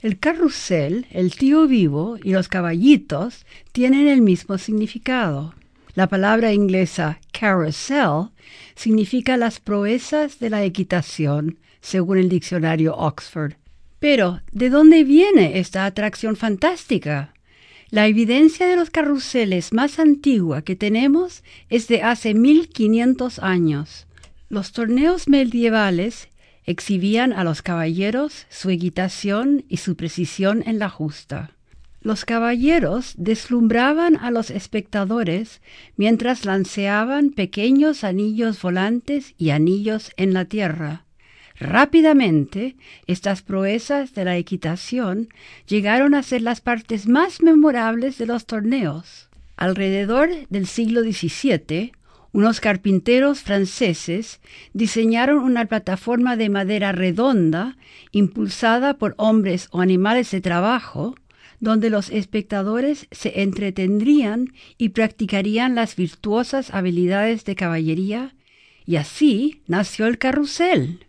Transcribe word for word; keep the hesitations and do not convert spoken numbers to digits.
El carrusel, el tío vivo y los caballitos tienen el mismo significado. La palabra inglesa carousel significa las proezas de la equitación, según el diccionario Oxford. Pero, ¿de dónde viene esta atracción fantástica? La evidencia de los carruseles más antigua que tenemos es de hace mil quinientos años. Los torneos medievales exhibían a los caballeros su equitación y su precisión en la justa. Los caballeros deslumbraban a los espectadores mientras lanceaban pequeños anillos volantes y anillos en la tierra. Rápidamente, estas proezas de la equitación llegaron a ser las partes más memorables de los torneos. Alrededor del siglo diecisiete, unos carpinteros franceses diseñaron una plataforma de madera redonda, impulsada por hombres o animales de trabajo, donde los espectadores se entretendrían y practicarían las virtuosas habilidades de caballería, y así nació el carrusel.